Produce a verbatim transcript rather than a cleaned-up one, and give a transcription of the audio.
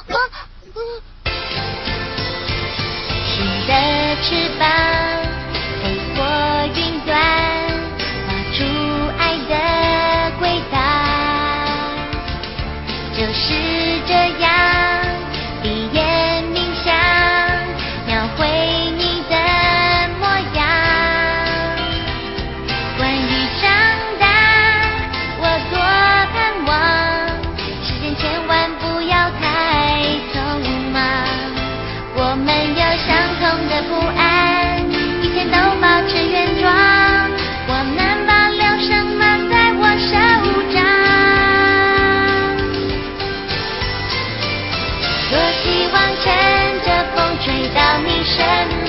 新的翅膀飞过云端，画出爱的轨道，就是这样，闭眼冥想，描绘你的模样。关于长大，我多盼望，时间千万不要太匆忙。我们有相同的不安，一切都保持原状。我能保留什么在我手掌？多希望乘着风吹到你身